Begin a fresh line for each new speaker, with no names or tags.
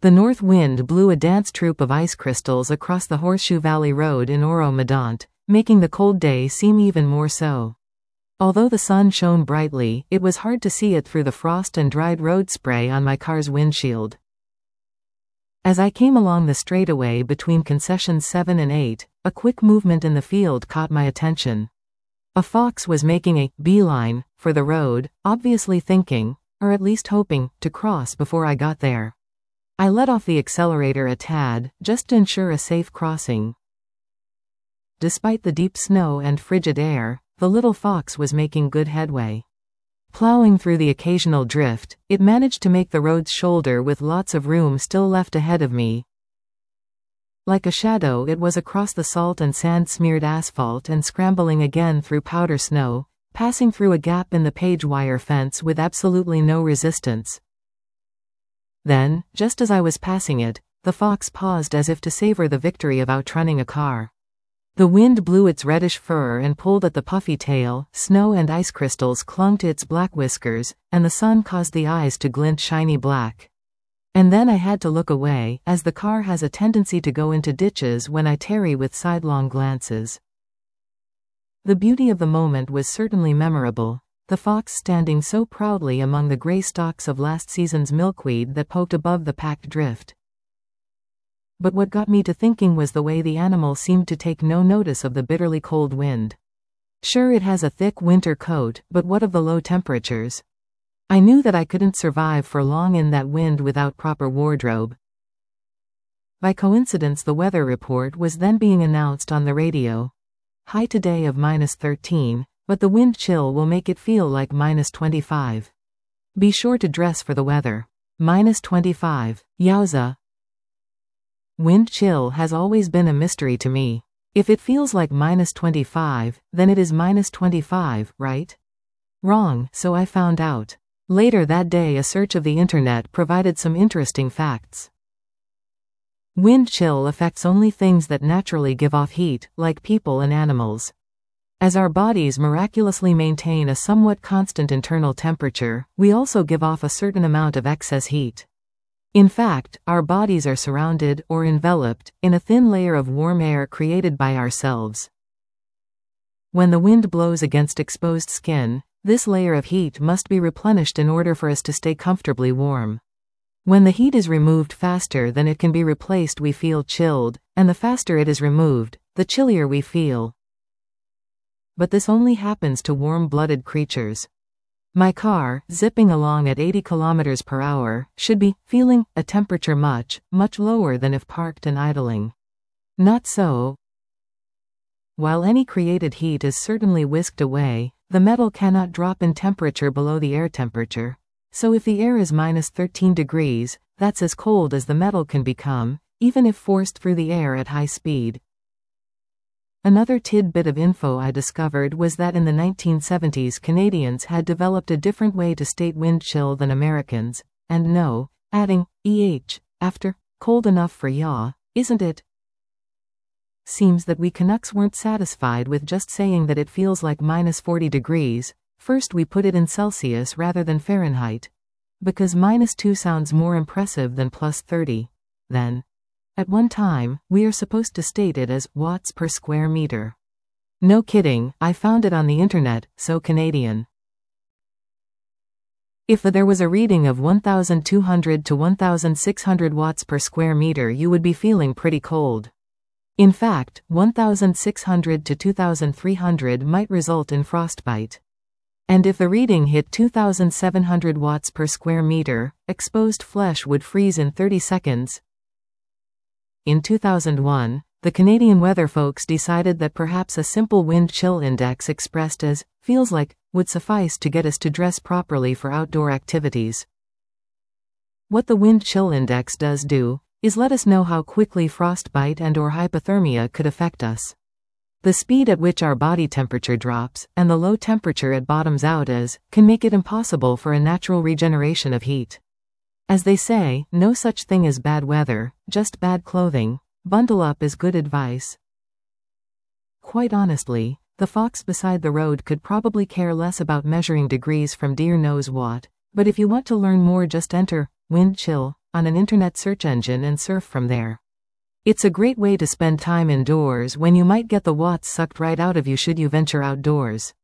The north wind blew a dance troupe of ice crystals across the Horseshoe Valley Road in Oro-Medonte, making the cold day seem even more so. Although the sun shone brightly, it was hard to see it through the frost and dried road spray on my car's windshield. As I came along the straightaway between concessions 7 and 8, a quick movement in the field caught my attention. A fox was making a beeline for the road, obviously thinking, or at least hoping, to cross before I got there. I let off the accelerator a tad, just to ensure a safe crossing. Despite the deep snow and frigid air, the little fox was making good headway. Plowing through the occasional drift, it managed to make the road's shoulder with lots of room still left ahead of me. Like a shadow, it was across the salt and sand-smeared asphalt and scrambling again through powder snow, passing through a gap in the page wire fence with absolutely no resistance. Then, just as I was passing it, the fox paused as if to savor the victory of outrunning a car. The wind blew its reddish fur and pulled at the puffy tail, snow and ice crystals clung to its black whiskers, and the sun caused the eyes to glint shiny black. And then I had to look away, as the car has a tendency to go into ditches when I tarry with sidelong glances. The beauty of the moment was certainly memorable, the fox standing so proudly among the gray stalks of last season's milkweed that poked above the packed drift. But what got me to thinking was the way the animal seemed to take no notice of the bitterly cold wind. Sure, it has a thick winter coat, but what of the low temperatures? I knew that I couldn't survive for long in that wind without proper wardrobe. By coincidence, the weather report was then being announced on the radio. High today of -13, but the wind chill will make it feel like -25. Be sure to dress for the weather. -25. Yowza. Wind chill has always been a mystery to me. If it feels like -25, then it is -25, right? Wrong, so I found out. Later that day, a search of the internet provided some interesting facts. Wind chill affects only things that naturally give off heat, like people and animals. As our bodies miraculously maintain a somewhat constant internal temperature, we also give off a certain amount of excess heat. In fact, our bodies are surrounded, or enveloped, in a thin layer of warm air created by ourselves. When the wind blows against exposed skin, this layer of heat must be replenished in order for us to stay comfortably warm. When the heat is removed faster than it can be replaced, we feel chilled, and the faster it is removed, the chillier we feel. But this only happens to warm-blooded creatures. My car, zipping along at 80 kilometers per hour, should be feeling a temperature much, much lower than if parked and idling. Not so. While any created heat is certainly whisked away, the metal cannot drop in temperature below the air temperature. So if the air is -13 degrees, that's as cold as the metal can become, even if forced through the air at high speed. Another tidbit of info I discovered was that in the 1970s Canadians had developed a different way to state wind chill than Americans, and no, adding EH after cold enough for yaw, isn't it? Seems that we Canucks weren't satisfied with just saying that it feels like -40 degrees. First we put it in Celsius rather than Fahrenheit. Because -2 sounds more impressive than +30. Then, at one time, we are supposed to state it as watts per square meter. No kidding, I found it on the internet, so Canadian. If there was a reading of 1,200 to 1,600 watts per square meter, you would be feeling pretty cold. In fact, 1,600 to 2,300 might result in frostbite. And if the reading hit 2,700 watts per square meter, exposed flesh would freeze in 30 seconds. In 2001, the Canadian weather folks decided that perhaps a simple wind chill index expressed as feels like would suffice to get us to dress properly for outdoor activities. What the wind chill index does do is let us know how quickly frostbite and/or hypothermia could affect us. The speed at which our body temperature drops, and the low temperature it bottoms out as, can make it impossible for a natural regeneration of heat. As they say, no such thing as bad weather, just bad clothing. Bundle up is good advice. Quite honestly, the fox beside the road could probably care less about measuring degrees from dear knows what, but if you want to learn more, just enter wind chill on an internet search engine and surf from there. It's a great way to spend time indoors when you might get the watts sucked right out of you should you venture outdoors.